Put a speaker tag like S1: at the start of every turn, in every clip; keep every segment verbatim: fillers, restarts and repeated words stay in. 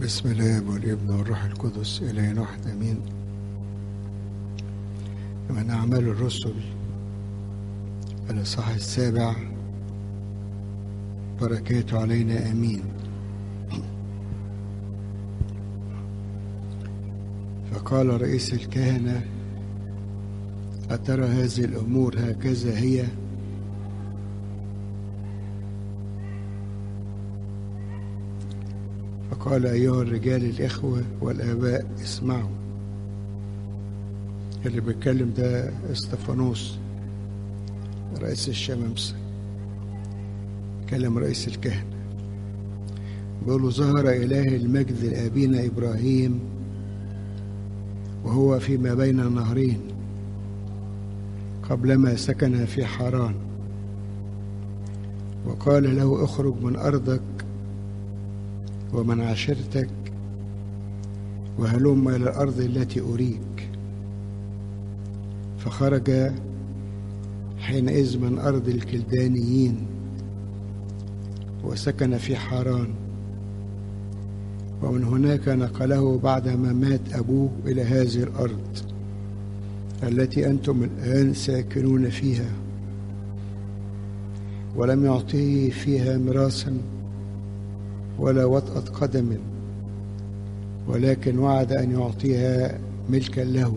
S1: بسم الله والابن والروح القدس إلهنا واحد آمين. من أعمال الرسل الإصحاح السابع، بركاته علينا آمين. فقال رئيس الكهنة: أترى هذه الأمور هكذا هي؟ فقال: أيها الرجال الإخوة والآباء اسمعوا. اللي بيتكلم ده استفانوس رئيس الشمامسة، كلم رئيس الكهنة بيقولوا: ظهر إله المجد لأبينا إبراهيم وهو فيما بين النهرين قبلما سكن في حران، وقال له: اخرج من أرضك ومن عشيرتك وهلم إلى الأرض التي أريك. فخرج حينئذ من أرض الكلدانيين وسكن في حران، ومن هناك نقله بعدما مات أبوه إلى هذه الأرض التي أنتم الآن ساكنون فيها، ولم يعطيه فيها ميراثا ولا وطأة قدم، ولكن وعد أن يعطيها ملكا له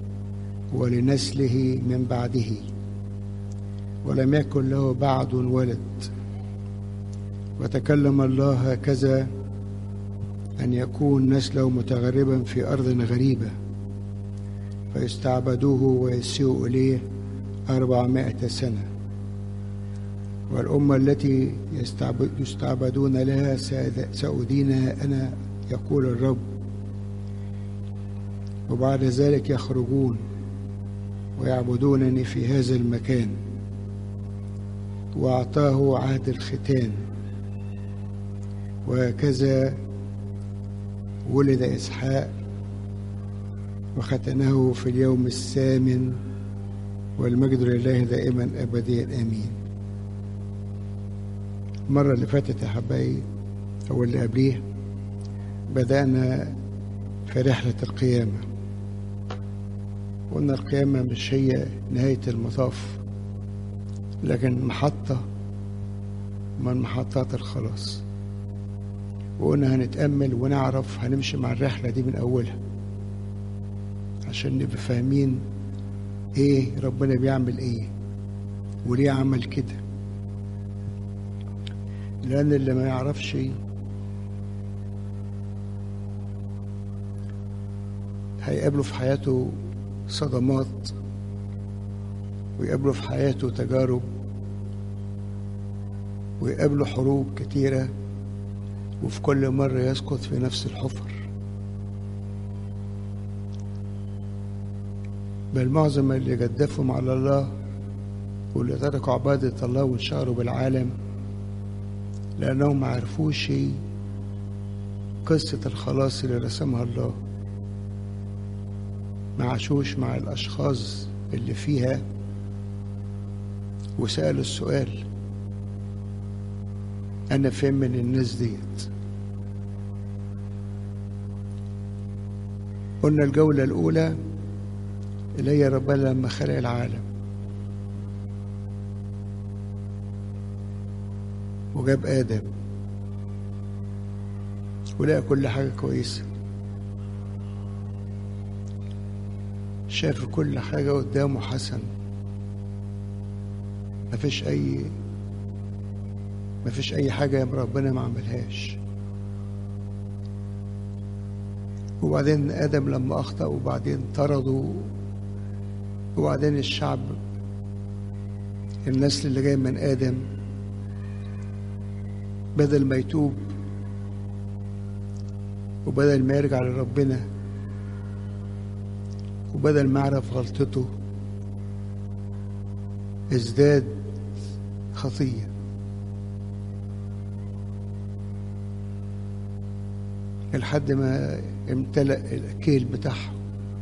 S1: ولنسله من بعده، ولم يكن له بعد ولد. وتكلم الله هكذا: أن يكون نسله متغربا في أرض غريبة فيستعبدوه ويسيئوا إليه أربعمائة سنة، والأمة التي يستعبدون لها سأدينها أنا، يقول الرب. وبعد ذلك يخرجون ويعبدونني في هذا المكان. وأعطاه عهد الختان، وهكذا ولد إسحاق وختنه في اليوم الثامن، والمجد لله دائما أبديا آمين. المرة اللي فاتت يا حبايبي أو اللي قبليه بدأنا في رحلة القيامة، وقلنا القيامة مش هي نهاية المطاف، لكن محطة من محطات الخلاص. وقلنا هنتأمل ونعرف هنمشي مع الرحلة دي من أولها عشان نبقى فاهمين إيه ربنا بيعمل إيه وليه عمل كده، لأن اللي ما يعرفش هيقابله في حياته صدمات، ويقابله في حياته تجارب، ويقابله حروب كتيرة، وفي كل مرة يسقط في نفس الحفر. بل معظم اللي جدفهم على الله واللي تركوا عبادة الله وانشغلوا بالعالم لأنهم ما عرفوش قصة الخلاص اللي رسمها الله، ما عاشوش مع الأشخاص اللي فيها وسألوا السؤال: أنا فين من الناس ديت؟ قلنا الجولة الأولى اللي هي ربنا لما خلق العالم وجاب آدم ولقى كل حاجة كويسة، شاف كل حاجة قدامه حسن، مفيش أي مفيش أي حاجة ربنا ما عملهاش. وبعدين آدم لما أخطأ وبعدين طردوا، وبعدين الشعب النسل اللي جاي من آدم بدل ما يتوب وبدل ما يرجع لربنا وبدل ما يعرف غلطته ازداد خطية. لحد ما امتلأ الأكيل بتاعهم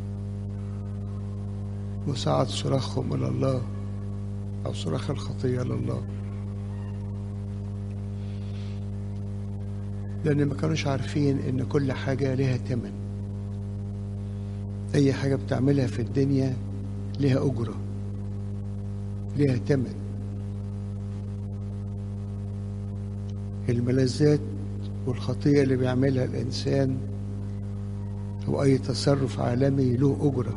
S1: وصعد صراخهم إلى الله، أو صراخ الخطية لله. لأن ما كانوش عارفين إن كل حاجة لها تمن. أي حاجة بتعملها في الدنيا لها أجرة، لها تمن. الملذات والخطيئة اللي بيعملها الإنسان أو أي تصرف عالمي له أجرة.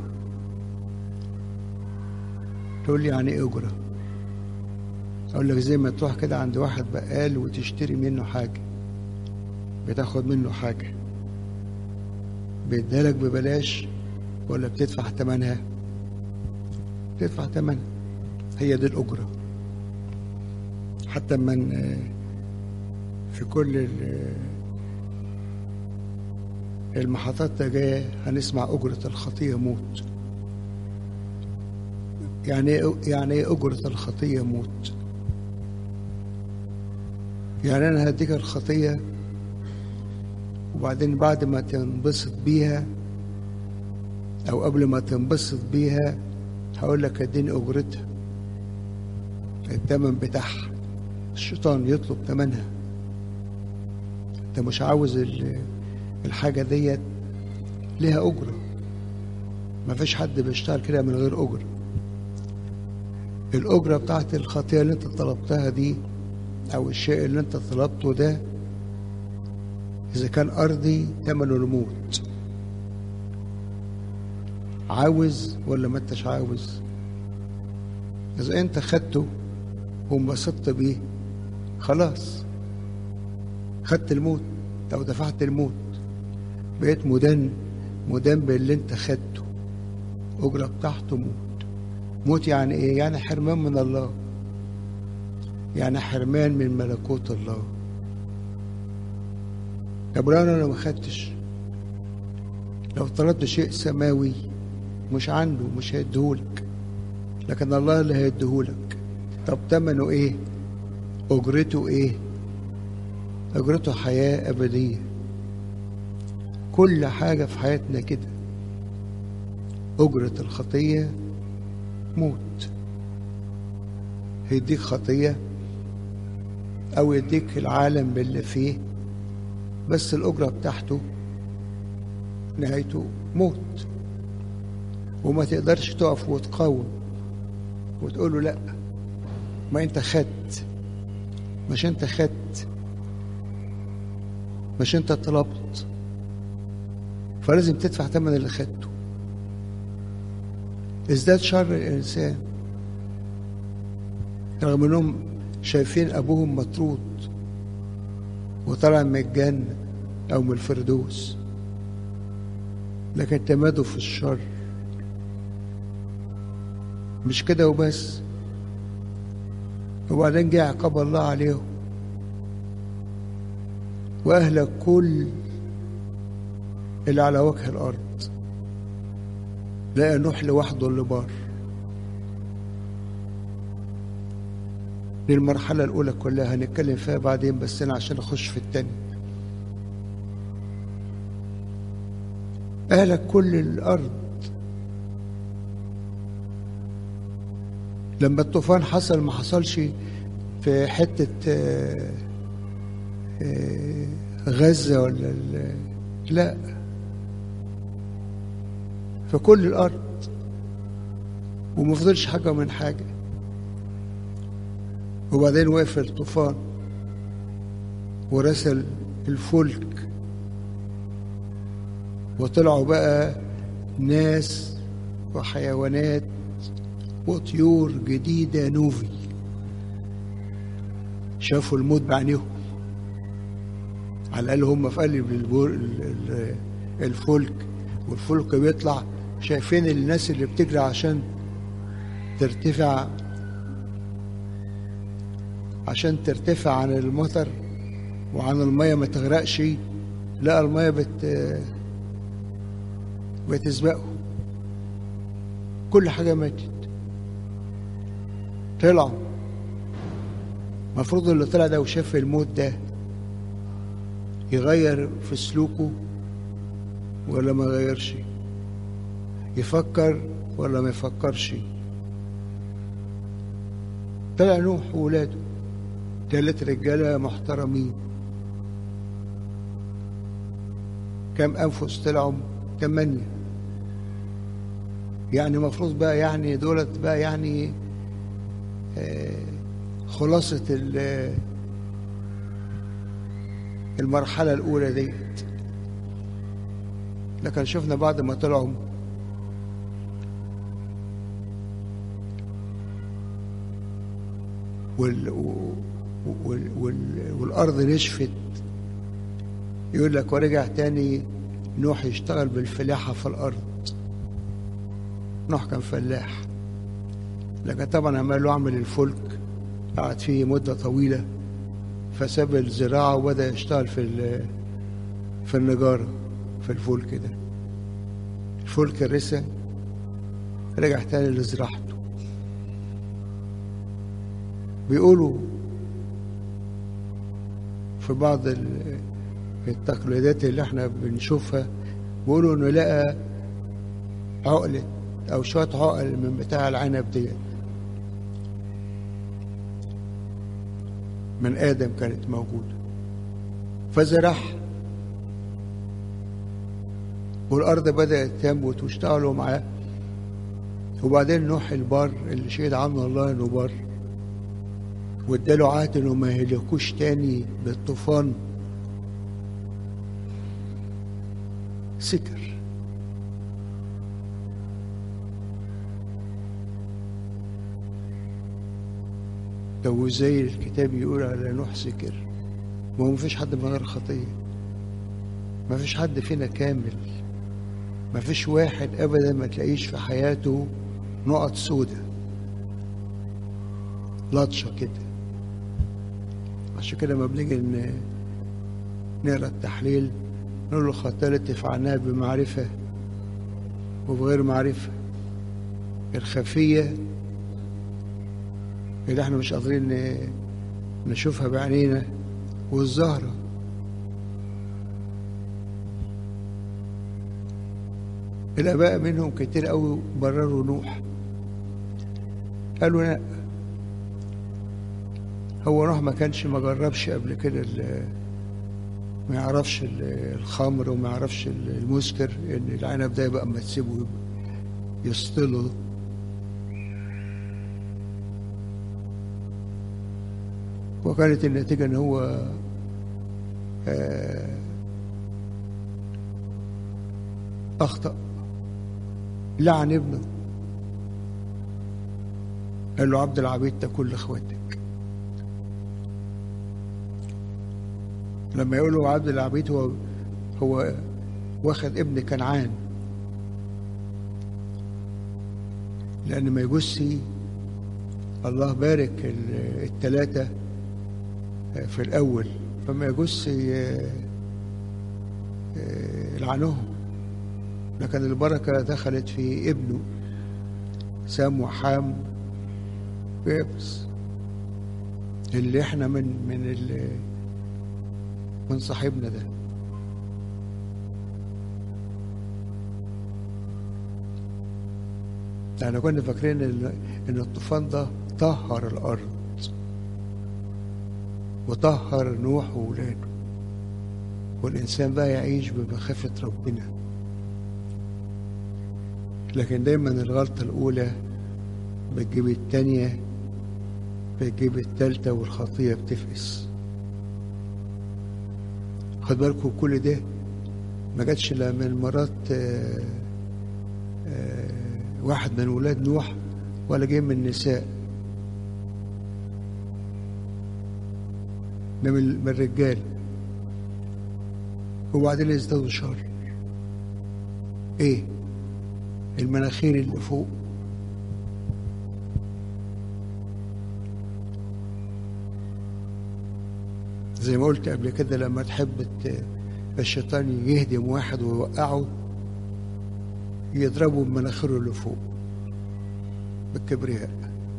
S1: تقول لي يعني إيه أجرة؟ أقول لك زي ما تروح كده عند واحد بقال وتشتري منه حاجة، بتاخد منه حاجة، بيديها لك ببلاش ولا بتدفع ثمنها؟ بتدفع ثمنها. هي دي الأجرة. حتى من في كل المحطات جاية هنسمع أجرة الخطية موت. يعني ايه يعني ايه أجرة الخطية موت؟ يعني أنا هديك الخطية وبعدين بعد ما تنبسط بيها أو قبل ما تنبسط بيها هقول لك اديني أجرتها، الثمن بتاعها. الشيطان يطلب ثمنها. أنت مش عاوز الحاجة ديت لها أجرة. ما فيش حد بيشتغل كده من غير أجرة. الأجرة بتاعت الخطيئة اللي أنت طلبتها دي أو الشيء اللي أنت طلبته ده، إذا كان أرضي ثمنه الموت. عاوز ولا ما أنتش عاوز؟ إذا أنت خدته وانبسطت بيه خلاص خدت الموت أو دفعت الموت، بقيت مدان مدان باللي أنت خدته. أجرة بتاعته موت. موت يعني إيه؟ يعني حرمان من الله، يعني حرمان من ملكوت الله. طب لو أنا ما خدتش، لو طلبت شيء سماوي مش عنده مش هيديهولك، لكن الله اللي هيديهولك. طب ثمنه إيه؟ أجرته إيه؟ أجرته حياة أبدية. كل حاجة في حياتنا كده. أجرة الخطية موت. هيديك خطية أو يديك العالم باللي فيه، بس الأجرة بتاعته نهايته موت. وما تقدرش تقف وتقاوم وتقول له لأ، ما أنت خدت، مش أنت خدت، مش أنت طلبت، فلازم تدفع ثمن اللي خدته. ازداد شر الإنسان رغم أنهم شايفين أبوهم مطرود وطلع من الجنة أو من الفردوس، لكن تمادوا في الشر. مش كده وبس، وبعدين جه عقاب الله عليهم وأهلك كل اللي على وجه الأرض. لقى نوح لوحده اللي بار. دي المرحلة الأولى كلها هنتكلم فيها بعدين، بس أنا عشان أخش في التاني. أهلك كل الأرض. لما الطوفان حصل ما حصلش في حتة غزة ولا لا، في كل الأرض، وما فضلش حاجة من حاجة. وبعدين وقف الطوفان ورسل الفلك وطلعوا بقى ناس وحيوانات وطيور جديدة نوفي. شافوا الموت بعينيهم، على الأقل هم في قلب الفلك، والفلك بيطلع شايفين الناس اللي بتجري عشان ترتفع عشان ترتفع عن المطر وعن المية ما تغرقش. لا، المية بت بتسبقه. كل حاجة ماتت. طلعوا. المفروض اللي طلع ده وشاف الموت ده يغير في سلوكه ولا ما يغيرش؟ يفكر ولا ما يفكرش؟ طلع نوح وولاده ثلاث رجاله محترمين كم أنفس طلعوا؟ تمانية. يعني مفروض بقى يعني دولت بقى يعني آه خلاصة المرحلة الأولى ديت. لكن شفنا بعد ما طلعوا وال... وال... وال... والأرض نشفت، يقول لك ورجع تاني نوح يشتغل بالفلاحة في الأرض. نوح كان فلاح، لكن طبعا عمال له عمل الفلك، قعد فيه مدة طويلة، فساب الزراعة وبدأ يشتغل في في النجارة في الفلك ده. الفلك رسى، رجع تاني لزراعته. بيقولوا في بعض التقليدات اللي احنا بنشوفها، بيقولوا انه لقى عقلة او شوية عقل من بتاع العنب ديت من آدم كانت موجودة، فزرعها والأرض بدأت تنبت واشتغلوا معاه. وبعدين نوح البار اللي شهد عنه الله انه بار واداله عهد انه ما يهلكوش تاني بالطوفان، سكر. لو زي الكتاب يقول على نوح سكر، ما هو مفيش حد من غير خطية، مفيش حد فينا كامل، مفيش واحد أبدا ما تلاقيش في حياته نقط سودة لطشة كده. عشان كده لما بنيجي نقرا التحليل نقول له خطايا التي فعلناها بمعرفة وبغير معرفة، الخفية اللي احنا مش قادرين نشوفها بعينينا، والظاهرة. الآباء منهم كتير قوي برروا نوح، قالوا لا، هو نوح ما كانش ما جربش قبل كده، ما يعرفش الخمر وما يعرفش المسكر، ان العنب ده يبقى اما تسيبه يسطله. وكانت النتيجة ان هو اخطأ، لعن ابنه، قال له عبد العبيد تكل اخواتك. لما يقولوا عبد العبيد هو هو واخد ابن كنعان، لأن ما يجوزش الله بارك الثلاثة في الأول، فما يجوزش لعنهم، لكن البركة دخلت في ابنه سام وحام ويابس، اللي احنا من من اللي من صاحبنا ده. احنا كنا فاكرين ان الطوفان ده طهر الارض وطهر نوح وولاده، والانسان بقى يعيش بمخافة ربنا. لكن دايما الغلطة الاولى بتجيب التانية، بتجيب التالتة، والخطية بتفقس. خد بالكم كل ده ما جاتش لا من مرات آآ آآ واحد من ولاد نوح، ولا جاي من النساء، ده من الرجال. وبعدين ازدادوا شر. ايه؟ المناخير اللي فوق، زي ما قلت قبل كده، لما تحب الشيطان يهدم واحد ويوقعه، يضربه بمناخيره اللي فوق بالكبرياء.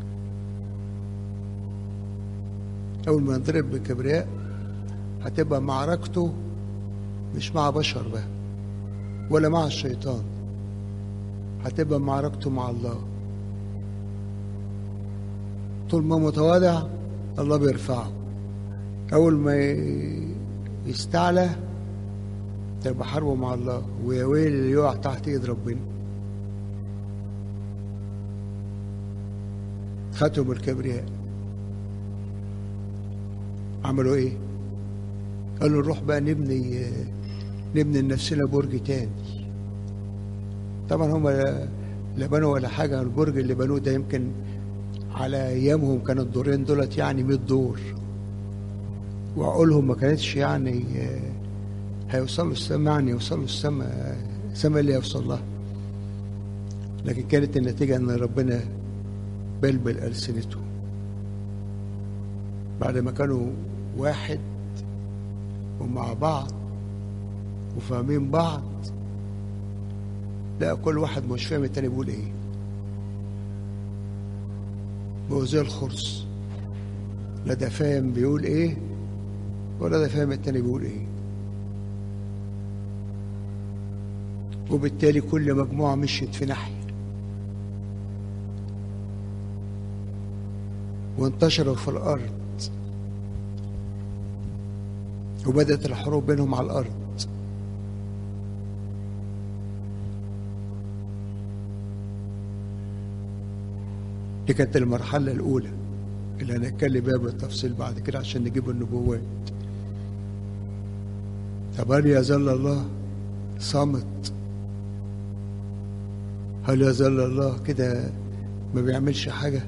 S1: أول ما يضرب بالكبرياء هتبقى معركته مش مع بشر بقى ولا مع الشيطان، هتبقى معركته مع الله. طول ما متواضع الله بيرفعه، أول ما يستعلى تبقى حرب مع الله، ويا ويل اللي يقع تحت ايد ربنا. خدهم الكبرياء، عملوا ايه؟ قالوا نروح بقى نبني نبني لنفسنا برج تاني. طبعا هم لا بنوا ولا حاجه، البرج اللي بنوه ده يمكن على ايامهم كان الدورين دولت يعني مية دور، وعقولهم ما كانتش يعني هيوصلوا السما، يعني يوصلوا السما السما اللي هيوصل لها. لكن كانت النتيجه ان ربنا بلبل ألسنتهم بعد ما كانوا واحد ومع بعض وفاهمين بعض. لا، كل واحد مش فاهم التاني بيقول ايه، بقوا زي الخرس، لا ده فاهم بيقول ايه ولا ده فاهم التاني بيقول ايه. وبالتالي كل مجموعة مشيت في ناحية وانتشروا في الأرض، وبدأت الحروب بينهم على الأرض. دي كانت المرحلة الأولى اللي هنتكلم بيها بالتفصيل بعد كده عشان نجيب النبوات. طب هل يظل الله صامت؟ هل يظل الله كده ما بيعملش حاجة؟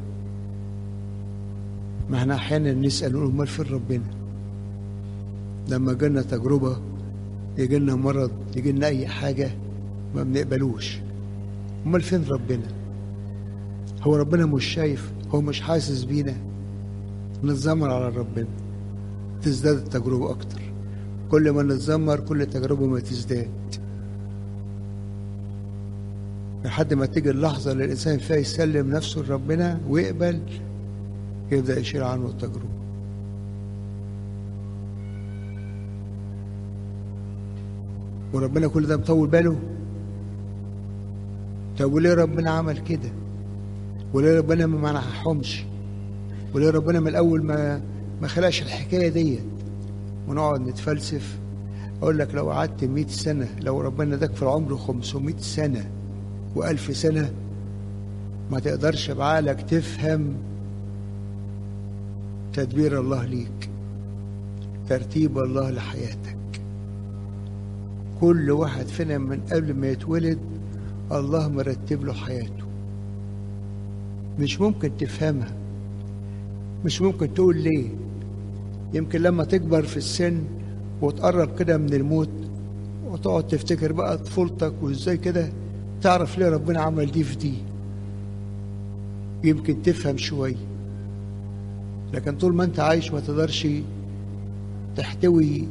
S1: ما احنا أحيانا نسأل نقول امال فين ربنا؟ لما جالنا تجربة، يجي لنا مرض، يجي لنا أي حاجة ما بنقبلوش، امال فين ربنا؟ هو ربنا مش شايف؟ هو مش حاسس بينا؟ نتذمر على ربنا، تزداد التجربة أكتر. كل ما نتذمر كل تجربة ما تزداد، لحد ما تيجي اللحظة اللي الإنسان فيها يسلم نفسه لربنا ويقبل، يبدأ يشيل عنه التجربة. وربنا كل ده مطول باله؟ طب وليه ربنا عمل كده؟ وليه ربنا ما منعهمش؟ وليه ربنا من الأول ما ما خلقش الحكاية ديت؟ ونقعد نتفلسف. أقول لك لو قعدت مئة سنة، لو ربنا اداك في العمر خمسمائة سنة وألف سنة، ما تقدرش بعقلك تفهم تدبير الله ليك، ترتيب الله لحياتك. كل واحد فينا من قبل ما يتولد الله مرتب له حياته، مش ممكن تفهمها، مش ممكن تقول ليه. يمكن لما تكبر في السن وتقرب كده من الموت وتقعد تفتكر بقى طفولتك وازاي كده، تعرف ليه ربنا عمل دي في دي، يمكن تفهم شوية. لكن طول ما انت عايش ما تقدرش تحتوي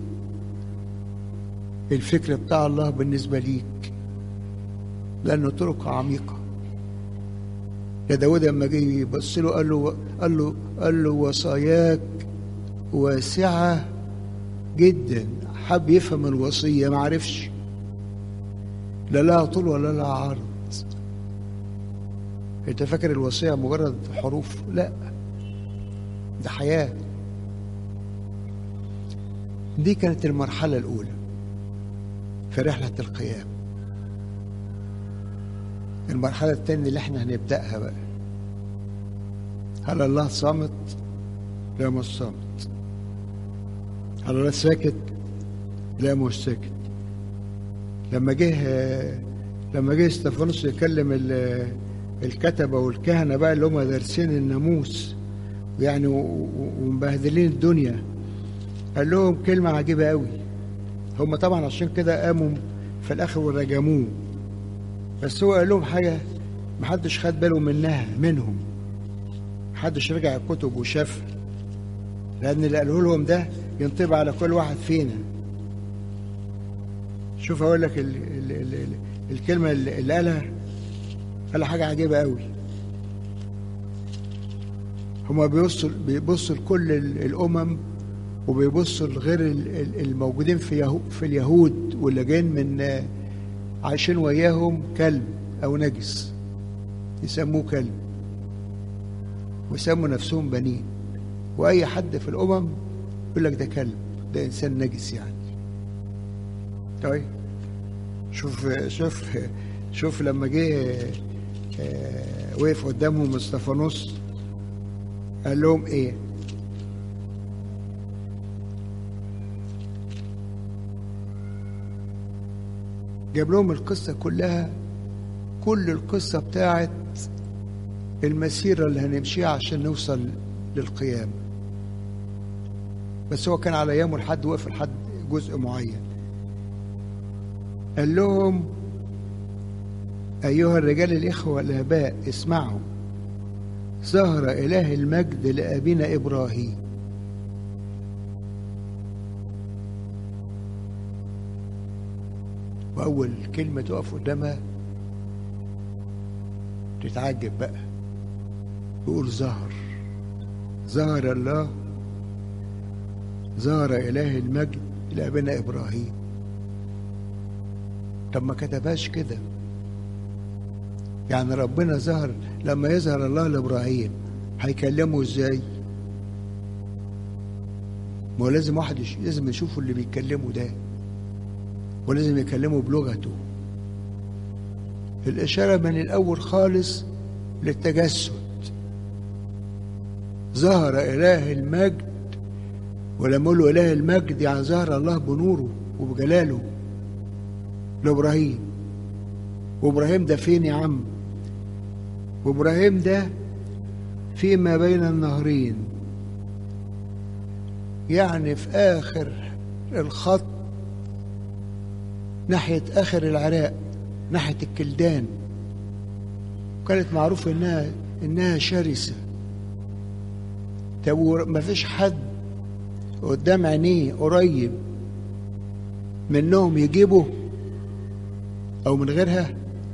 S1: الفكر بتاع الله بالنسبة ليك، لأنه طرق عميقة. يا داود لما جه يبص له قال له قال له قال له وصاياك واسعة جدا. حب يفهم الوصية، ما عرفش، لا لها طول ولا لها عرض. انت فاكر الوصية مجرد حروف؟ لا، ده حياة. دي كانت المرحلة الأولى في رحلة القيام. المرحلة الثانية اللي احنا هنبدأها بقى، هل الله صامت؟ لا مش صامت. هل الله ساكت؟ لا مش ساكت. لما جه لما جه استفانوس يكلم الكتبة والكهنة بقى اللي هم دارسين الناموس يعني ومبهدلين الدنيا، قال لهم كلمة عجيبة قوي. هم طبعا عشان كده قاموا في الآخر ورجموه، بس هو قال لهم حاجة محدش خد باله منها منهم، محدش رجع الكتب وشاف، لأن اللي قاله لهم ده ينطبق على كل واحد فينا. شوف أقول لك ال ال ال ال الكلمة اللي قالها، قال حاجة عجيبة قوي. هما بيبصوا بيبصوا لكل الأمم وبيبصوا لغير الموجودين في يهو في اليهود واللي جايين من عايشين وياهم كلب أو نجس، يسموه كلب ويسموا نفسهم بنين. وأي حد في الأمم يقول لك ده كلب، ده إنسان نجس يعني. طيب شوف شوف شوف لما جه وقف قدامهم اسطفانوس قال لهم ايه؟ جاب لهم القصة كلها، كل القصة بتاعت المسيرة اللي هنمشيها عشان نوصل للقيامة. بس هو كان على ايامه لحد وقف لحد جزء معين. قال لهم: أيها الرجال الإخوة الآباء اسمعوا، ظهر إله المجد لأبينا إبراهيم. وأول كلمة تقف قدامها تتعجب بقى، يقول ظهر ظهر الله، ظهر إله المجد لأبينا إبراهيم. طب ما كتبهاش كده؟ يعني ربنا ظهر، لما يظهر الله لإبراهيم هيكلمه ازاي؟ ما هو لازم واحد يش... لازم يشوفه اللي بيتكلمه ده، ولازم يكلمه بلغته. الإشارة من الأول خالص للتجسد. ظهر إله المجد، ولما يقولوا إله المجد يعني ظهر الله بنوره وبجلاله لإبراهيم. وإبراهيم ده فين يا عم؟ وإبراهيم ده فيما بين النهرين، يعني في آخر الخط ناحية آخر العراق، ناحية الكلدان. كانت معروفة إنها إنها شرسة. طب ما فيش حد قدام عينيه قريب منهم يجيبه أو من غيرها؟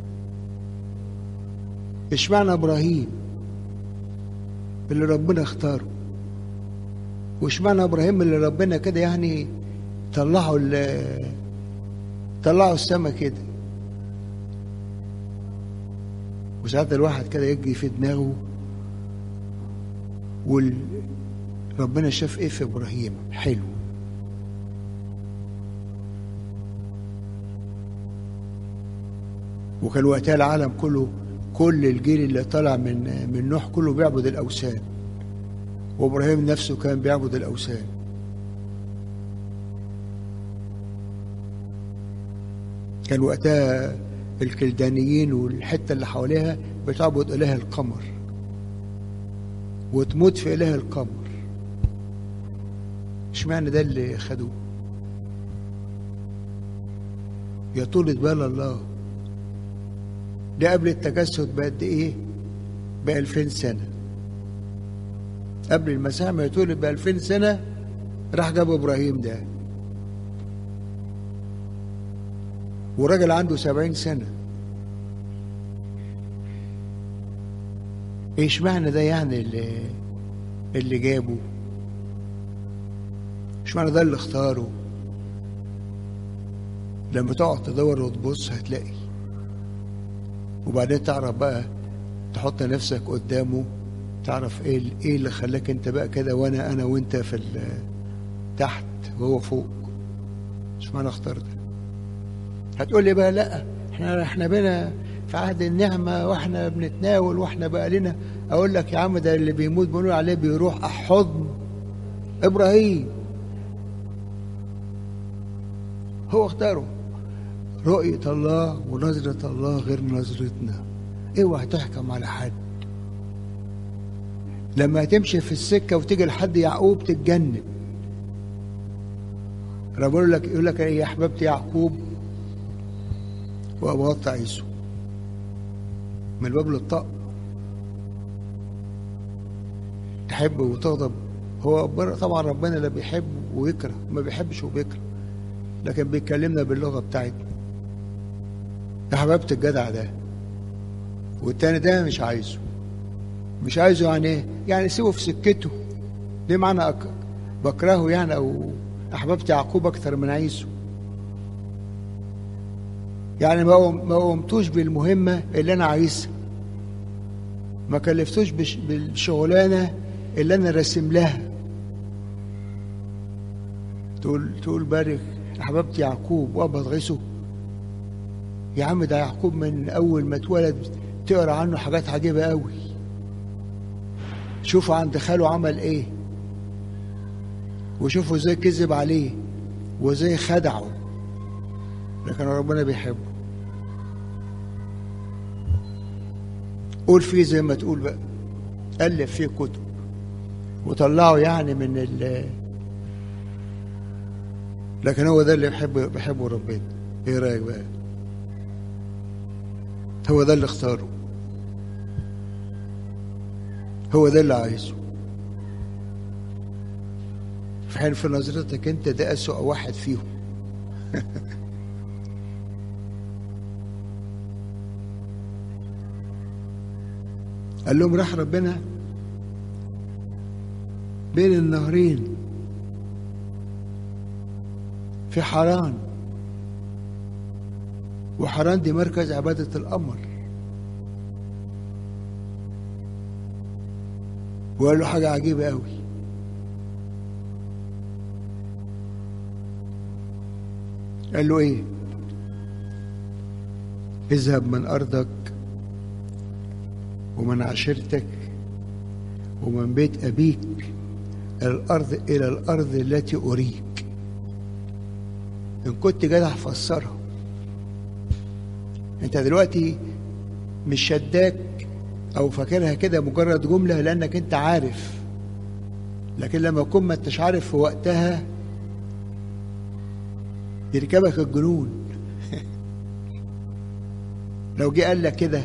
S1: اشمعنى إبراهيم اللي ربنا اختاره؟ واشمعنى إبراهيم اللي ربنا كده يعني طلعوا طلعوا السما كده؟ وساعات الواحد كده يجي في دماغه وال ربنا شاف ايه في إبراهيم حلو. وكان وقتها العالم كله، كل الجيل اللي طلع من من نوح كله بيعبد الأوثان، وإبراهيم نفسه كان بيعبد الأوثان. كان وقتها الكلدانيين والحتة اللي حواليها بتعبد إله القمر وتموت في إله القمر. اشمعنى ده اللي خدوه؟ يا طولة بال الله، ده قبل التجسد بقد ايه؟ بألفين سنة. قبل المسيح ما يتولد بألفين سنة راح جاب إبراهيم ده، وراجل عنده سبعين سنة. ايش معنى ده يعني اللي اللي جابه؟ ايش معنى ده اللي اختاره؟ لما تقعد تدور وتبص هتلاقي، وبعدين تعرف بقى تحط نفسك قدامه، تعرف ايه ايه اللي خلاك انت بقى كده، وانا انا وانت في تحت وهو فوق. ايش معنى اختار ده؟ هتقول لي بقى لا احنا احنا بينا في عهد النعمه واحنا بنتناول واحنا بقى لنا. اقول لك يا عم ده اللي بيموت بنقول عليه بيروح حضن ابراهيم، هو اختاره. رؤية الله ونظرة الله غير نظرتنا. اوعى تحكم على حد. لما تمشي في السكة وتيجي لحد يعقوب تتجنن. ربنا يقول لك يقول لك يا احببت يعقوب وابغضت عيسو، من الباب للطاق. تحب وتغضب. هو طبعا ربنا لا بيحب ويكره، ما بيحبش وبيكره، لكن بيكلمنا باللغة بتاعتنا. يا حبيبت الجدع ده، والتاني ده مش عايزه. مش عايزه يعني ايه؟ يعني سيبه في سكته. ليه معنى أك... بكرهه يعني، او احببت يعقوب اكتر من عيسو. يعني ما ما قمتوش بالمهمة اللي انا عايزها، ما كلفتوش بش... بالشغلانة اللي انا راسم لها. تقول تقول بارك أحببت يعقوب وأبغض. يا عم ده يعقوب من أول ما اتولد تقرأ عنه حاجات عجيبة قوي. شوفوا عند خاله عمل إيه، وشوفوا إزاي كذب عليه وإزاي خدعه، لكن ربنا بيحبه. قول فيه زي ما تقول بقى، ألف فيه كتب وطلعه يعني من ال لكن هو ده اللي بيحبه بيحبه ربنا. ايه رايك بقى؟ هو ده اللي اختاره، هو ده اللي عايزه، في حين في نظرتك انت ده اسوأ واحد فيهم. قال لهم راح ربنا بين النهرين في حران، وحران دي مركز عبادة القمر، وقال له حاجة عجيبة قوي. قال له ايه؟ اذهب من ارضك ومن عشيرتك ومن بيت ابيك الارض الى الارض التي اريك. ان كنت جدع فسرها. انت دلوقتي مش شداك او فاكرها كده مجرد جمله لانك انت عارف، لكن لما تكون ما انتش عارف في وقتها يركبك الجنون. لو جه قال لك كده،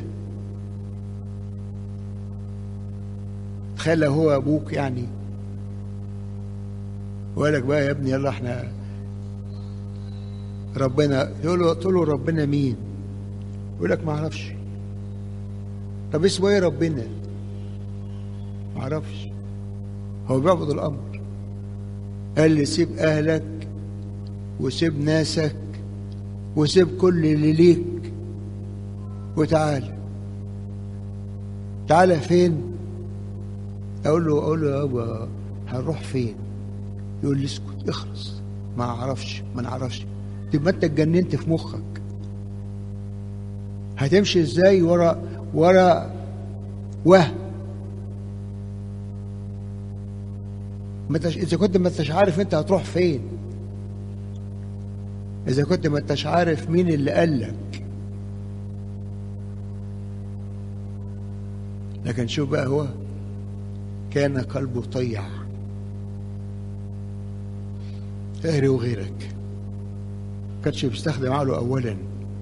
S1: تخيل لو هو ابوك يعني وقال لك بقى يا ابني يلا احنا ربنا، تقول له تقول له ربنا مين؟ يقول لك ما اعرفش. طب اسمه ايه ربنا؟ ما اعرفش. هو بيعبد الامر. قال لي سيب اهلك وسيب ناسك وسيب كل اللي ليك وتعالى. تعالى فين؟ اقول له اقول له يا ابا هنروح فين؟ يقول لي اسكت اخرس، ما اعرفش ما نعرفش. تبقى انت اتجننت في مخك. هتمشي ازاي ورا ورا وهم؟ اذا كنت ما انتش عارف انت هتروح فين، اذا كنت ما انتش عارف مين اللي قالك. لكن شوف بقى، هو كان قلبه طيع غيري وغيرك، كانش بيستخدم عقله اولا.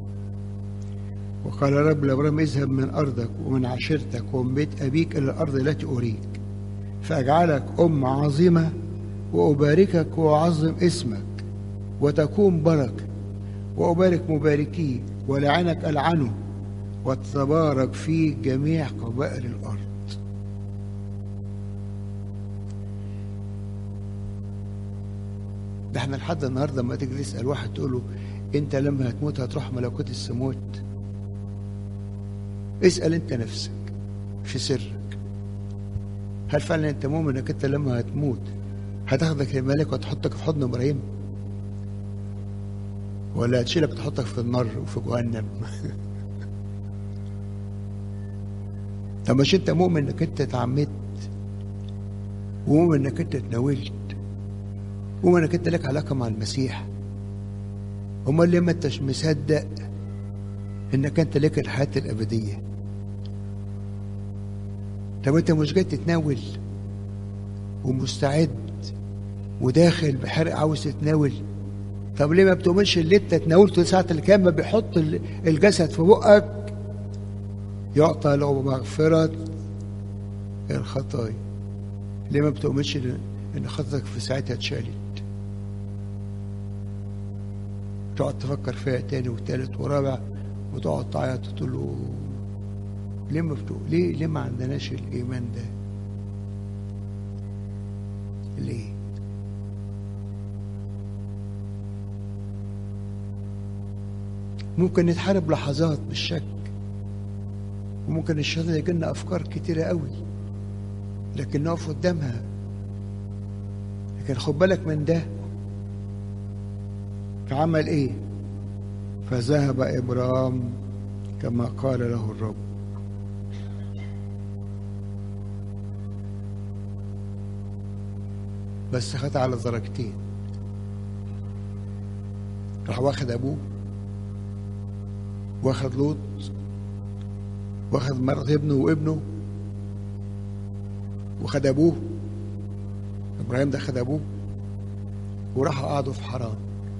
S1: وقال رب لابراهيم اذهب من ارضك ومن عشيرتك ومن بيت ابيك الى الارض التي اريك فاجعلك ام عظيمه واباركك واعظم اسمك وتكون بركه وابارك مباركيه ولعنك العنه وتتبارك فيه جميع قبائل الارض. ده احنا لحد النهارده لما تيجي تسال واحد تقول له انت لما هتموت هتروح ملكوت السموت؟ اسال انت نفسك في سرك، هل فعلا انت مؤمن انك انت لما هتموت هتاخدك الملك وتحطك في حضن ابراهيم، ولا هتشيلك تحطك في النار وفي جهنم؟ طب مش انت مؤمن انك انت اتعمدت، ومؤمن انك انت اتناولت، ومؤمن انك انت لك علاقه مع المسيح؟ امال ليه ما انتش مصدق انك انت لك الحياه الابديه؟ طب انت مش جاي تتناول ومستعد وداخل بحرق عاوز تتناول؟ طب ليه ما بتؤمنش اللي انت اتناولته ساعه اللي كان ما بيحط الجسد في بقك يعطى له مغفره الخطايا؟ ليه ما بتؤمنش ان خطتك في ساعتها اتشالت؟ تقعد تفكر فيها تاني وتالت ورابع وتقعد تعيط وتقول له ليه ما بتقول ليه ليه ما عندناش الايمان ده؟ ليه؟ ممكن نتحارب لحظات بالشك، وممكن الشيطان يجي لنا افكار كتيره قوي لكن نقف قدامها. لكن خد بالك من ده، فعمل ايه؟ فذهب إبرام كما قال له الرب. بس خد على درجتين، راح واخد ابوه، واخد لوط، واخد مرات ابنه وابنه، وخد ابوه. ابراهيم ده خد ابوه وراحوا قعدوا في حران.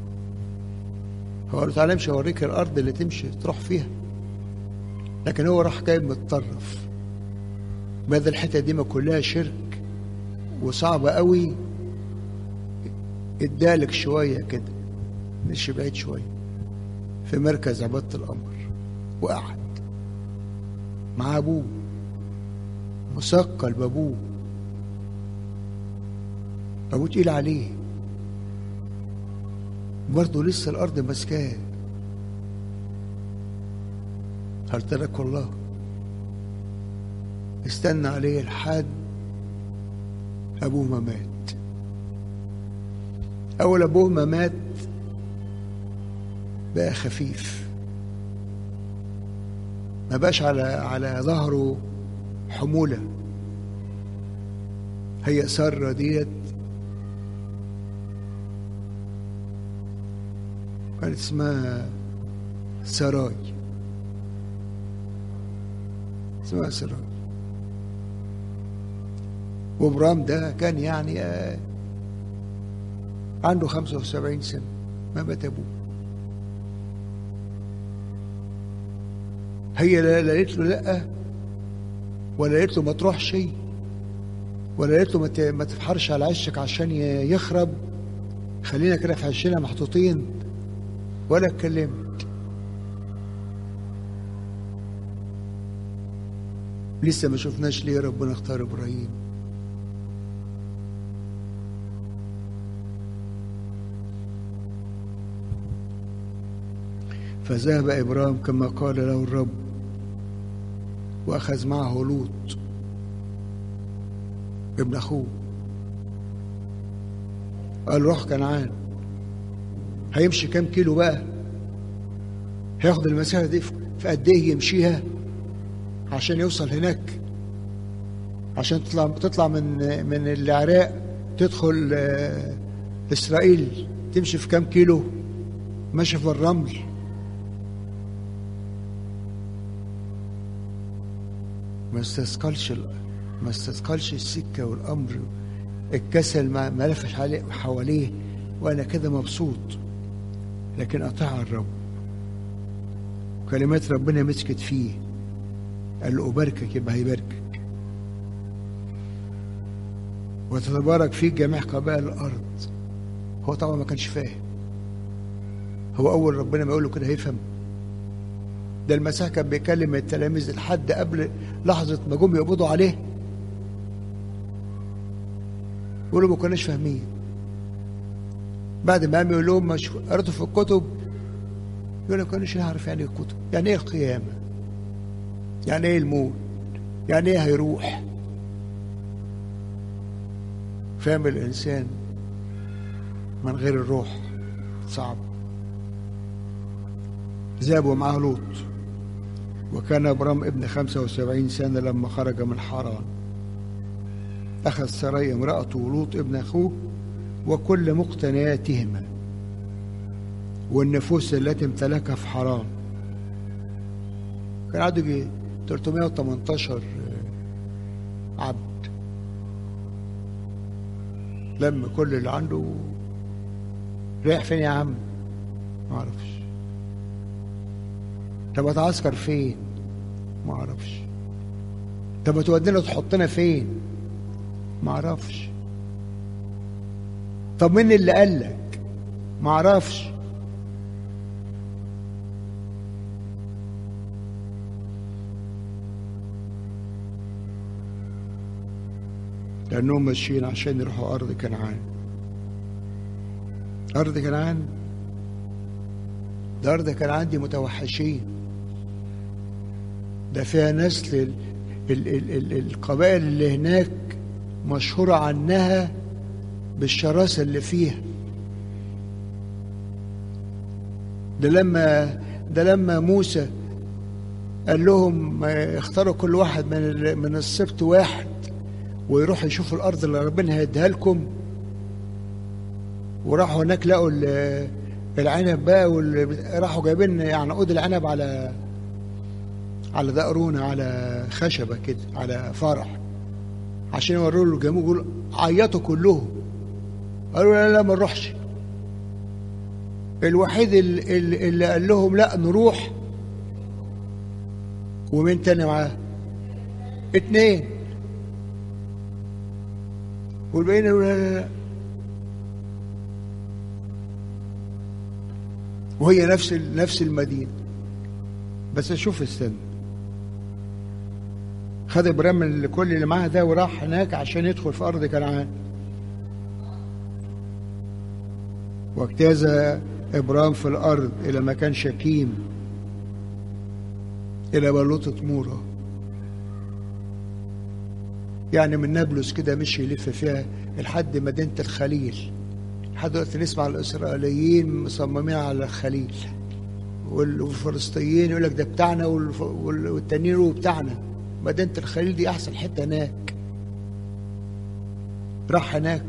S1: هو قال له تعالى امشي اوريك الارض اللي تمشي تروح فيها، لكن هو راح جاي متطرف. بدل الحته دي ما كلها شرك وصعبه قوي، ادالك شويه كده، مش بعيد شويه في مركز عباده الامر، وقعد مع ابوه مثقل بابوه. ابوه تقيل عليه برضه، لسه الارض ماسكاه. هل ترك الله؟ استنى عليه لحد ابوه ما مات. اول ابوه ما مات بقى خفيف، ما بقاش على على ظهره حموله. هي ساره ديت كانت اسمها سراي، اسمها سراي. وابرام ده كان يعني آه عنده خمسة وسبعين سنة ما مات ابوه. هي لا قالت له لا، ولا قالت له ما تروحش، ولا قالت له ما تفحرش على عشك عشان يخرب، خلينا كده في عشنا محطوطين، ولا اتكلمت. لسه ما شفناش ليه ربنا اختار ابراهيم. فذهب إبرام كما قال له الرب، وأخذ معه لوط ابن أخوه. قال روح كنعان. هيمشي كام كيلو بقى؟ هياخد المسافة دي في قد إيه يمشيها عشان يوصل هناك؟ عشان تطلع تطلع من من العراق تدخل إسرائيل، تمشي في كام كيلو؟ ماشي في الرمل. ما استثقلش ما استثقلش السكة والأمر، الكسل ما ما لفش عليه حواليه، وأنا كده مبسوط. لكن أطاع الرب، كلمات ربنا مسكت فيه. قال له أباركك، يبقى هيباركك، وتتبارك فيك جميع قبائل الأرض. هو طبعا ما كانش فاهم. هو أول ربنا ما يقول له كده هيفهم؟ ده المسيح كان بيكلم التلاميذ لحد قبل لحظة ما جم يقبضوا عليه، يقولوا ما كناش فاهمين. بعد ما قام يقول لهم مش قريتوا في الكتب؟ يقول لك ما كناش نعرف يعني ايه الكتب، يعني ايه القيامة، يعني ايه الموت، يعني ايه هيروح. فاهم الإنسان من غير الروح صعب. ذهبوا معه لوط، وكان ابرام ابن خمسة وسبعين سنة لما خرج من حران. أخذ سراي امرأته ولوط ابن أخوه وكل مقتنياتهما والنفوس التي امتلكها في حران. كان عنده ثلاثمائة وثمانية عشر عبد، لم كل اللي عنده. رايح فين يا عم؟ ما اعرفش. طب اتعسكر فين؟ ما اعرفش. طب تودينا تحطنا فين؟ ما اعرفش. طب مين اللي قال لك؟ ما اعرفش. لانهم ماشيين عشان يروحوا ارض كنعان. ارض كنعان ده ارض كنعان دي متوحشين، ده فيها نسل ال ال ال ال القبائل اللي هناك مشهورة عنها بالشراسة اللي فيها. ده لما ده لما موسى قال لهم اختاروا كل واحد من من السبط واحد ويروحوا يشوفوا الارض اللي ربنا هيديها لكم، وراحوا هناك لقوا العنب بقى، وراحوا جايبين يعني عود العنب على على دقرونه، على خشبه كده، على فرح، عشان يوروا له الجمهور. يقولوا عيطوا كلهم، قالوا لا لا ما نروحش. الوحيد اللي, اللي قال لهم لا نروح، ومين تاني معاه؟ اتنين، والباقيين قالوا لا لا لا. وهي نفس نفس المدينه، بس شوف استنى، خد ابراهيم من كل اللي معاه ده وراح هناك عشان يدخل في ارض كنعان. واجتاز ابراهيم في الارض الى مكان شكيم، الى بلوطة مورة، يعني من نابلس كده مشي يلف فيها لحد مدينة الخليل. لحد دلوقتي نسمع الاسرائيليين مصممين على الخليل، والفلسطينيين يقول لك ده بتاعنا، والتانيين يقولوا بتاعنا. مدينة الخليل دي احسن حته هناك. راح هناك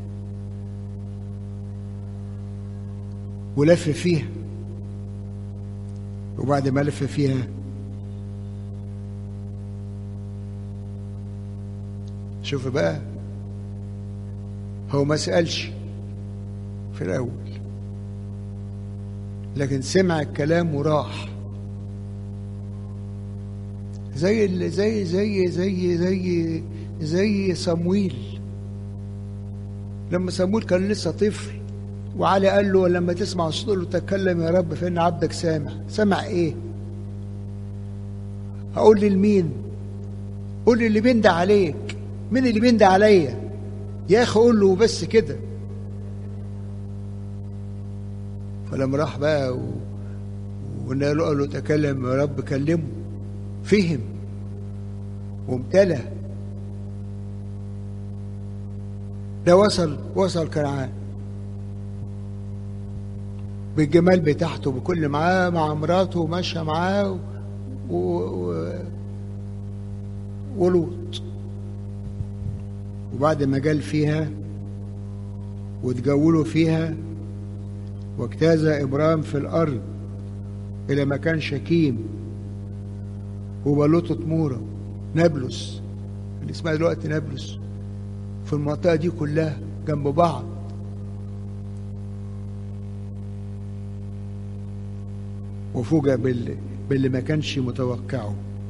S1: ولف فيها، وبعد ما لف فيها شوف بقى، هو ما سألش في الأول، لكن سمع الكلام وراح. زي زي زي زي زي زي صمويل، لما صمويل كان لسه طفل وعلي قال له لما تسمع صوت له تكلم يا رب فإن عبدك سامع. سمع ايه؟ هقول لي لمين؟ قول لي اللي بيندى عليك. مين اللي بيندى عليا يا اخي؟ قول له بس كده. فلما راح بقى و... وقال له تكلم يا رب، كلمه، فهم وامتلأ. ده وصل وصل كنعان بالجمال بتاعته، بكل معاه، مع مراته وماشيه معاه و... و... ولوط. وبعد ما جال فيها وتجولوا فيها، واجتاز إبراهيم في الأرض إلى مكان شكيم وبلوطة مورة، نابلس اللي اسمها دلوقتي نابلس، في المنطقة دي كلها جنب بعض. وفوجئ باللي, باللي ما كانش متوقعه،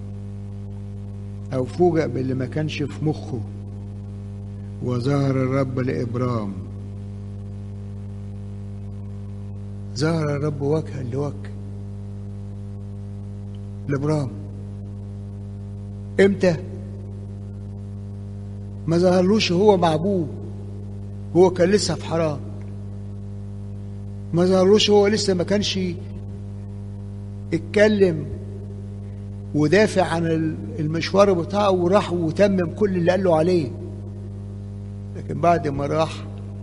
S1: أو فوجئ باللي ما كانش في مخه. وظهر الرب لإبرام، ظهر الرب وجها لوجه لإبرام. امتى؟ ما ظهرلوش هو مع ابوه، هو كان لسه في حرام. ما ظهرلوش هو لسه ما كانش اتكلم ودافع عن المشوار بتاعه وراح وتمم كل اللي قال له عليه. لكن بعد ما راح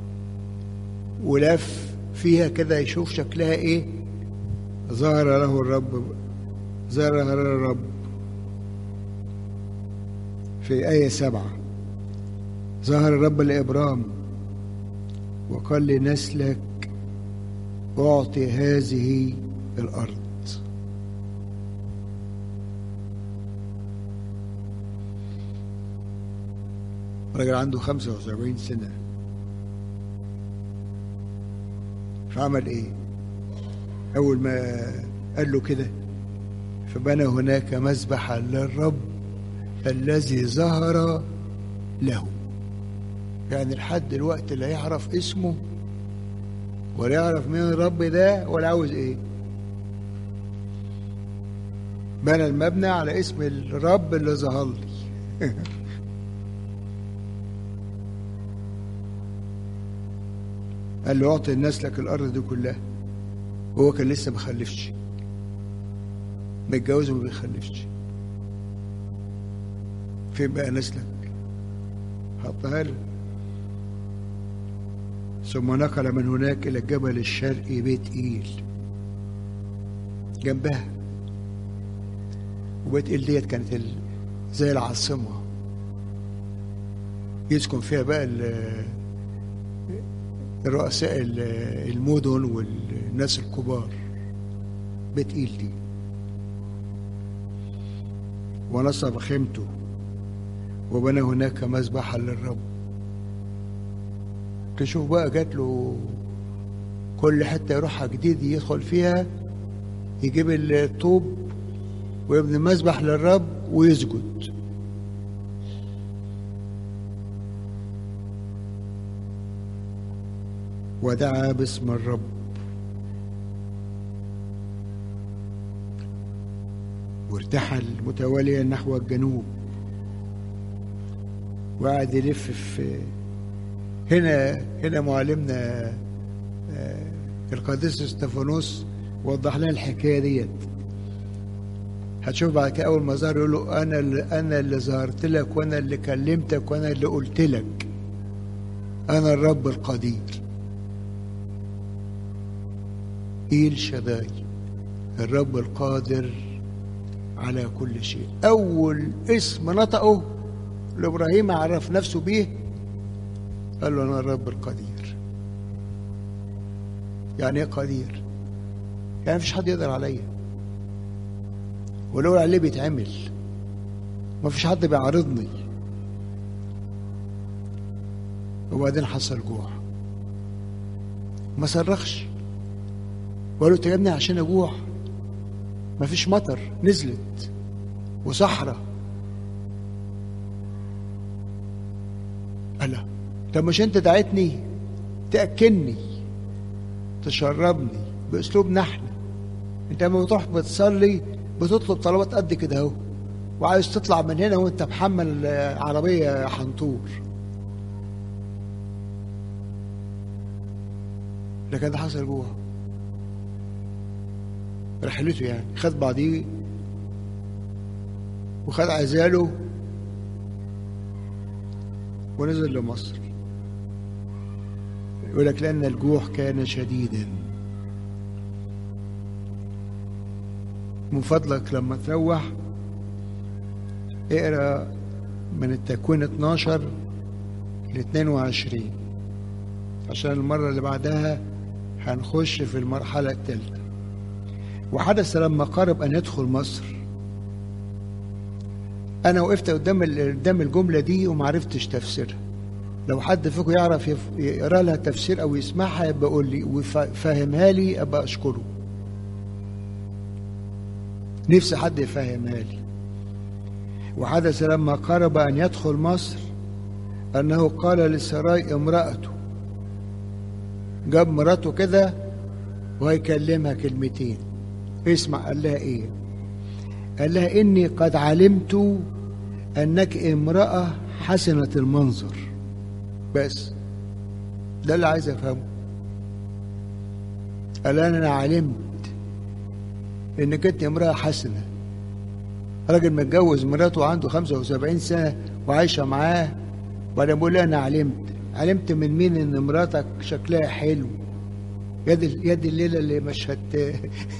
S1: ولف فيها كده يشوف شكلها ايه، ظهر له الرب، ظهر له الرب في آية سبعة. ظهر الرب لإبرام وقال لنسلك أعطي هذه الأرض. راجل عنده خمسة وسبعين سنة، فعمل ايه؟ أول ما قال له كده فبنى هناك مذبحا للرب الذي ظهر له. يعني لحد دلوقتي لا يعرف اسمه ولا يعرف مين الرب ده ولا عاوز ايه. بنى المبنى على اسم الرب اللي ظهر لي. قال له اعطي الناس لك الارض دي كلها. هو كان لسه ما خلفش، متجوز وما بيخلفش. فين بقى نسلك؟ حطها له. ثم نقل من هناك الى الجبل الشرقي بيت ايل. جنبها، وبيت إيل ديت كانت ال... زي العاصمة يسكن فيها بقى الرؤساء المدن والناس الكبار. بيت إيل دي ونصب خيمته وبنى هناك مذبحا للرب. تشوف بقى جات له كل حتة يروحها جديد يدخل فيها يجيب الطوب ويبني مذبح للرب ويسجد. ودعا باسم الرب. وارتحل متواليا نحو الجنوب وقعد يلف في هنا هنا معلمنا القديس استفانوس وضح لنا الحكايه ديت. هتشوف بعد كده اول ما ظهر يقول له انا اللي انا اللي ظهرت لك وانا اللي كلمتك وانا اللي قلت لك انا الرب القدير. إيل شداي، الرب القادر على كل شيء. اول اسم نطقه لابراهيم عرف نفسه بيه قال له انا الرب القدير. يعني ايه قدير؟ يعني مفيش حد يقدر عليا، ولو عليه بيتعمل، مفيش حد بيعارضني. وبعدين حصل جوع، ما صرخش وقالوا تجابني عشان اجوع. مفيش مطر نزلت وصحراء. ألا طب مش انت دعيتني تأكلني تشربني باسلوبنا احنا؟ انت لما بتروح بتصلي بتطلب طلبات قد كده اهو، وعايز تطلع من هنا وانت محمل عربيه حنطور. لكن ده حصل جوه رحلته، يعني خد بعضيه وخد عزاله ونزل لمصر. يقول لك لأن الجوع كان شديدا. من فضلك لما تروح اقرا من التكوين اتناشر ل اتنين وعشرين عشان المرة اللي بعدها هنخش في المرحلة الثالثة. وحدث لما قارب أن يدخل مصر. أنا وقفت قدام قدام الجملة دي وما عرفتش تفسيرها. لو حد فيكم يعرف يقرا لها تفسير أو يسمعها يبقى قول لي وفهمها لي أبقى أشكره. نفسي حد يفهمها لي. وحدث لما قارب أن يدخل مصر أنه قال لسراي امرأته، جاب مراته كده وهيكلمها كلمتين. اسمع قال لها ايه؟ قال لها اني قد علمت انك امرأة حسنة المنظر. بس ده اللي عايز افهمه. قال انا علمت انك انت امرأة حسنة. راجل متجوز مراته عنده خمسة وسبعين سنة وعايشة معاه، وبعدين بقول لها انا علمت. علمت من مين ان مراتك شكلها حلو؟ يد يد الليلة اللي مش هت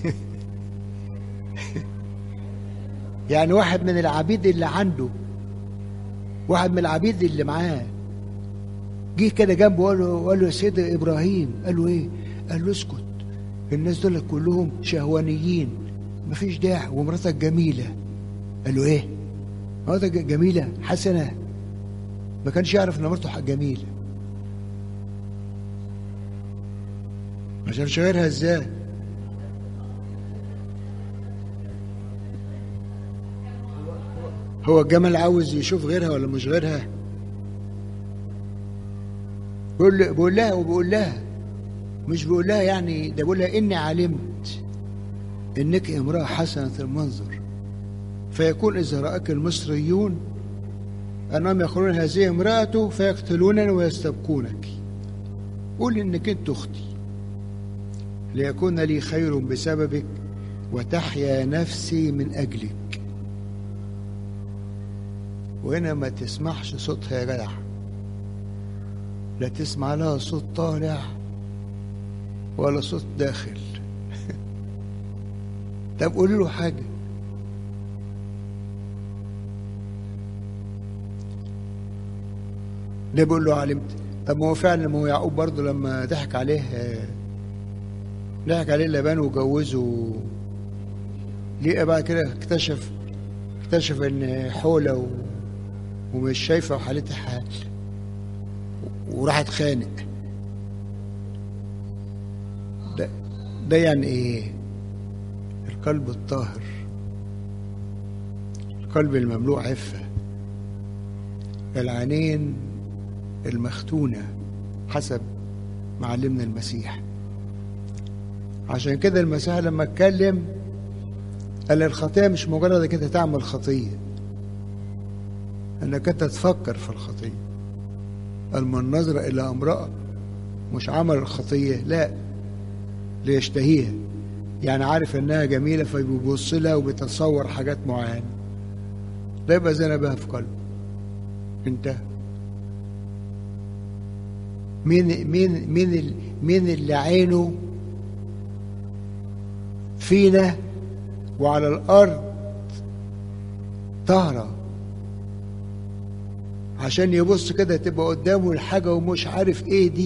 S1: يعني واحد من العبيد اللي عنده، واحد من العبيد اللي معاه جه كده جنبه وقال له قال له يا سيد ابراهيم. قال له ايه؟ قال له اسكت، الناس دول كلهم شهوانيين مفيش داعي، ومراتك جميله. قال له ايه؟ مراتك جميله حسنه؟ ما كانش يعرف ان مرته جميله. ما شافش غيرها ازاي؟ هو الجمل عاوز يشوف غيرها ولا مش غيرها؟ بيقول بيقول لها وبيقول لها مش بيقول لها يعني ده بيقول لها اني علمت انك امرأة حسنة المنظر، فيكون اذا رأك المصريون انهم يقولون هذه امرأته فيقتلونني ويستبقونك. قول انك انت اختي ليكون لي خير بسببك وتحيا نفسي من اجلك. وهنا ما تسمعش صوتها يا جدع، لا تسمع لها صوت طالع ولا صوت داخل. طب قولي له حاجة. ليه بيقول له علمت؟ طب ما هو فعلا، ما هو يعقوب برضه لما ضحك عليه ضحك عليه لابان وجوزه، ليه بقى كده اكتشف اكتشف ان حولة و... ومش شايفة وحالتها حال، وراح اتخانق. ده ده يعني ايه؟ القلب الطاهر، القلب المملوء عفة، العينين المختونة حسب معلمنا المسيح. عشان كده المسيح لما اتكلم قال الخطية مش مجرد انك انت تعمل خطية، انك انت تفكر في الخطية. قال من نظر الى امرأة مش عمل الخطية، لا، ليشتهيها، يعني عارف انها جميلة فبيبص لها وبيتصور حاجات معينة، ده يبقى زنا بها في قلبه. انت مين مين مين مين اللي عينه فينا وعلى الارض طاهرة عشان يبص كده تبقى قدامه الحاجة ومش عارف ايه دي؟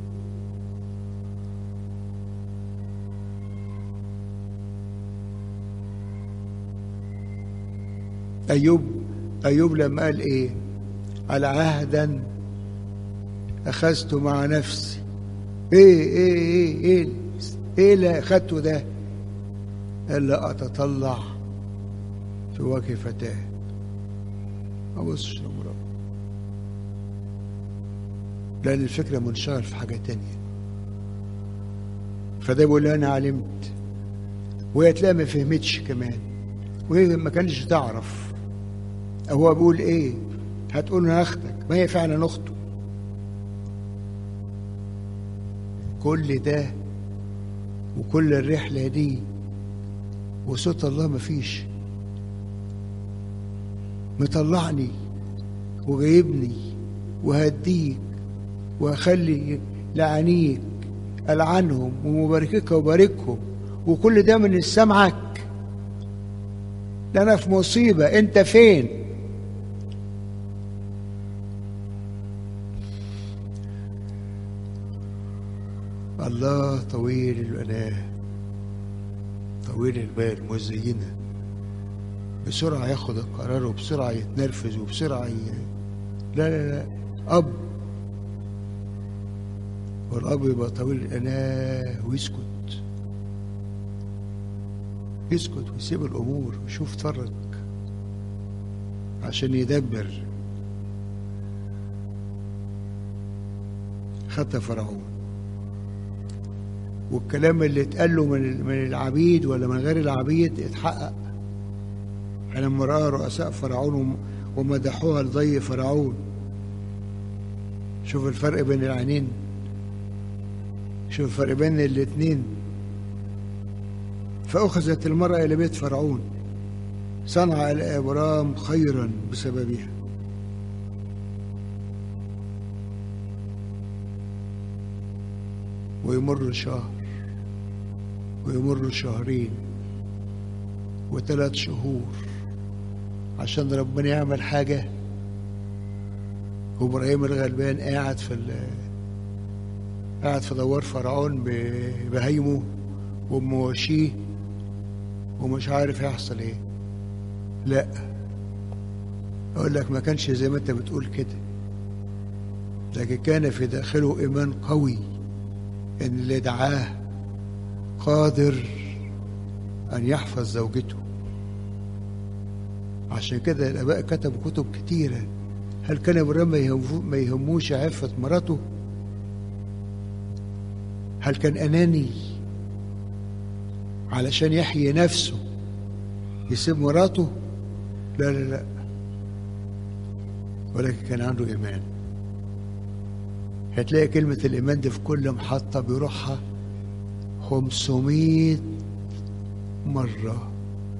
S1: ايوب ايوب لما قال ايه؟ على عهدا اخذته مع نفسي. ايه ايه ايه ايه ايه اللي اخذته ده؟ الا اتطلع في وجه فتاه، ما ابصش لامرأة، لان الفكره منشغل في حاجه تانية. فده بيقول انا علمت، وهي تلاقي ما فهمتش كمان، وهي ما كانش تعرف. هو بيقول ايه؟ هتقول انا اختك، ما هي فعلا اخته. كل ده وكل الرحله دي وصوت الله مفيش، مطلعني وجايبني وهديك وهخلي لعنيك ألعنهم ومباركك وباركهم، وكل ده من سمعك. ده أنا في مصيبة، أنت فين؟ الله طويل الأناه طويل البال مزينة، بسرعة ياخد القرار وبسرعة يتنرفز وبسرعة ي... لا لا لا أب، والأب يبقى طويل الأناه ويسكت يسكت ويسيب الأمور ويشوف تفرج عشان يدبر. خدها فرعون، والكلام اللي اتقال له من من العبيد ولا من غير العبيد اتحقق. لما رأى رؤساء فرعون ومدحوها لضي فرعون. شوف الفرق بين العينين، شوف الفرق بين الاتنين. فأخذت المرأة إلى بيت فرعون، صنع الأبرام خيرا بسببها. ويمر شهر ويمر شهرين وثلاث شهور عشان ربنا يعمل حاجة، وإبراهيم الغلبان قاعد في قاعد في دوار فرعون بهيمه ومواشيه ومش عارف يحصل ايه. لا، اقول لك ما كانش زي ما انت بتقول كده، لكن كان في داخله ايمان قوي ان اللي دعاه قادر ان يحفظ زوجته. عشان كده الاباء كتبوا كتب كتيره. هل كان ابراهيم ما يهموش عفه مراته؟ هل كان اناني علشان يحيي نفسه يسيب مراته؟ لا لا لا، ولكن كان عنده ايمان. هتلاقي كلمة الإيمان دي في كل محطة بيروحها خمسمائة مرة،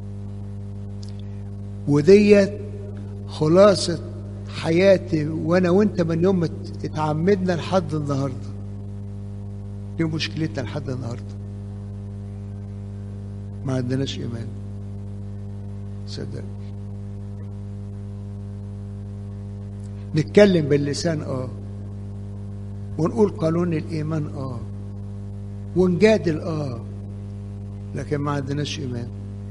S1: وديت خلاصة حياتي وأنا وأنت من يوم ما اتعمدنا لحد النهاردة. دي مشكلتنا لحد النهاردة. ما عندناش إيمان. صدق. نتكلم باللسان اه ونقول قانون الإيمان اه ونجادل اه لكن ما عندناش إيمان.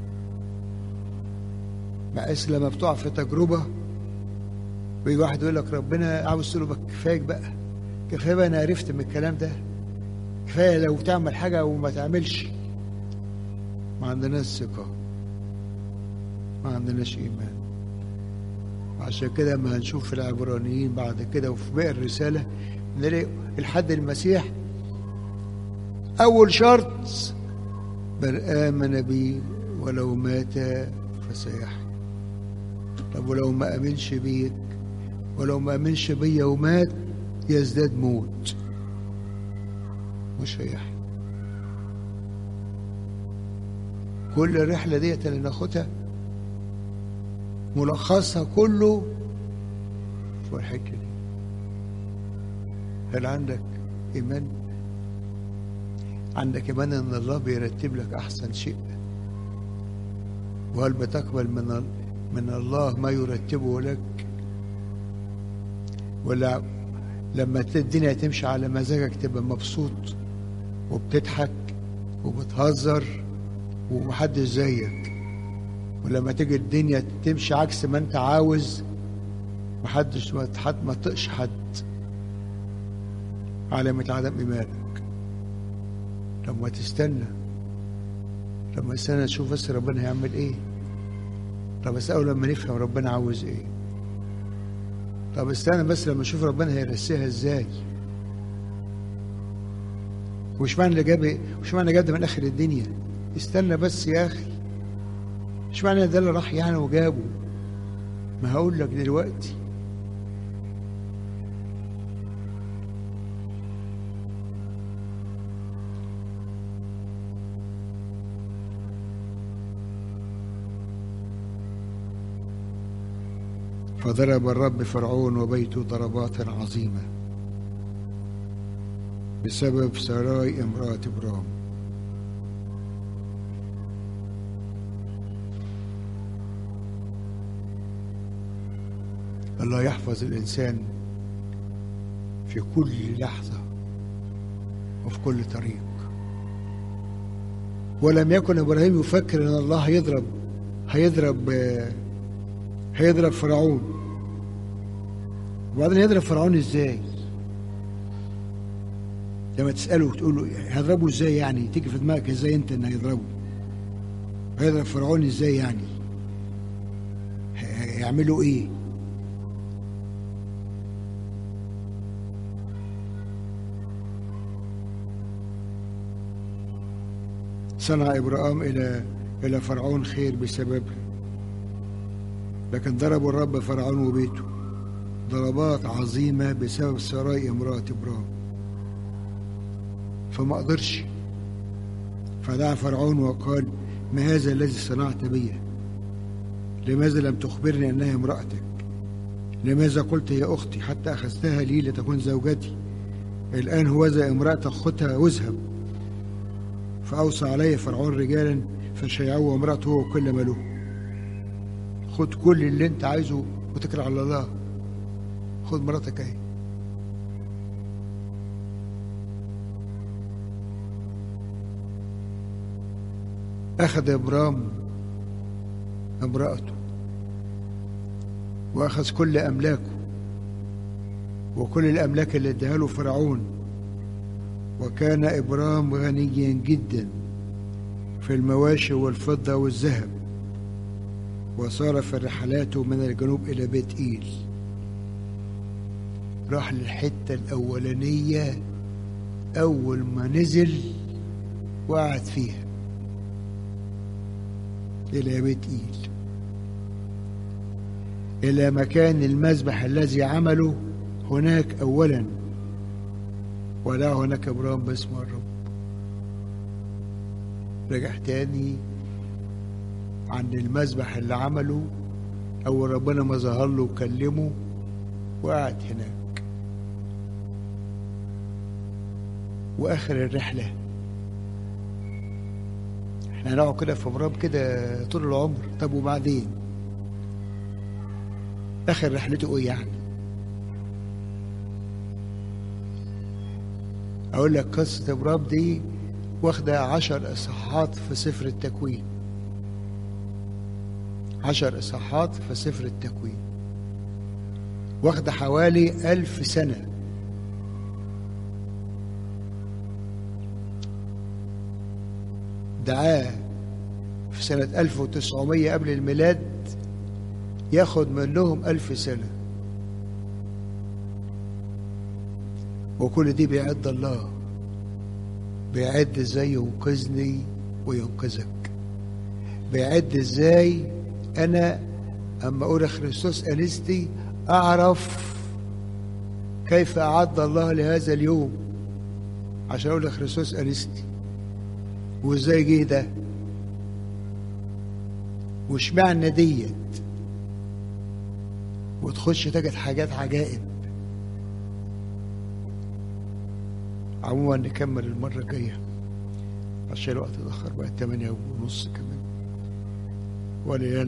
S1: بحيث لما بتقع في تجربة ويجي واحد يقول لك ربنا عاوز تقول له كفاية بقى، كفاية بقى، أنا عرفت من الكلام ده، كفاية لو تعمل حاجة وما تعملش. ما عندناش ثقة، ما عندناش إيمان. عشان كده ما هنشوف في العبرانيين بعد كده وفي باقي الرسالة نلاقي الحد المسيح أول شرط بل آمن بي ولو مات فسيحيا. طب ولو ما آمنش بيك، ولو ما آمنش بيا ومات يزداد موت، مش هيحيا. كل الرحلة ديت اللي ناخدها ملخصها كله في الحكاية دي. هل عندك إيمان؟ عندك إيمان إن الله بيرتب لك أحسن شيء؟ وهل بتقبل من من الله ما يرتبه لك؟ ولا لما الدنيا تمشي على مزاجك تبقى مبسوط وبتضحك وبتهزر ومحدش زيك، ولما تيجي الدنيا تمشي عكس ما انت عاوز محدش ما ما تطقش حد؟ علامة عدم إيمانك. لما تستنى لما تستنى تشوف بس ربنا هيعمل ايه. طب بس أول لما نفهم ربنا عاوز ايه. طب استنى بس لما نشوف ربنا هيرسيها ازاي. وش معنى اللي جاب وش معنى جاب ده من آخر الدنيا؟ استنى بس يا أخي. مش معنى ده اللي راح يعني وجابه. ما هقول لك دلوقتي. فضرب الرب فرعون وبيته ضربات عظيمة بسبب سراي امرأة إبرام. الله يحفظ الإنسان في كل لحظة وفي كل طريق. ولم يكن إبراهيم يفكر أن الله هيضرب هيضرب هيضرب فرعون. وبعدين يضرب فرعون ازاي؟ لما تسأله تقول له هيضربه ازاي يعني؟ تيجي في دماغك ازاي انت ان هيضربه؟ هيضرب فرعون ازاي يعني؟ هيعملوا ايه؟ صنع إبراهيم إلى إلى فرعون خير بسببه، لكن ضربوا الرب فرعون وبيته ضربات عظيمة بسبب سراي امرأة إبرام، فما قدرش. فدعا فرعون وقال: ما هذا الذي صنعت بي؟ لماذا لم تخبرني أنها امرأتك؟ لماذا قلت يا أختي حتى أخذتها لي لتكون زوجتي؟ الآن هوذا امرأتك خذها واذهب. فأوصى عليه فرعون رجالا فشيعوه امرأته وكل ما له. خد كل اللي انت عايزه وتكل على الله. خد مراتك اهي. أخذ إبرام امرأته وأخذ كل أملاكه وكل الأملاك اللي اداها له فرعون. وكان إبرام غنيا جدا في المواشي والفضة والذهب، وصار في رحلاته من الجنوب إلى بيت إيل. راح للحتة الأولانية أول ما نزل وقعد فيها إلى بيت إيل، إلى مكان المذبح الذي عمله هناك أولا، ولا هناك إبرام باسم الرب. رجع تاني عند المذبح اللي عمله أول ربنا ما ظهر له وكلمه، وقعد هناك. وآخر الرحلة احنا هنقعد كده في مرام كده طول العمر. طب وبعدين اخر رحلته ايه يعني؟ اقول لك قصة ابرام دي واخدة عشر اصحاحات في سفر التكوين. عشر اصحاحات في سفر التكوين، واخدة حوالي ألف سنة. دعاه في سنة ألف وتسعمية قبل الميلاد، ياخد منهم ألف سنة، وكل دي بيعد الله، بيعد ازاي ينقذني وينقذك، بيعد ازاي انا اما اقول خريستوس انستي اعرف كيف اعد الله لهذا اليوم عشان اقول خريستوس انستي، وازاي جه ده، واشمعنى ديت، وتخش تجد حاجات عجائب. عموما نكمل المرة الجاية عشان الوقت اتأخر، بقى تمانية ونص كمان. ولله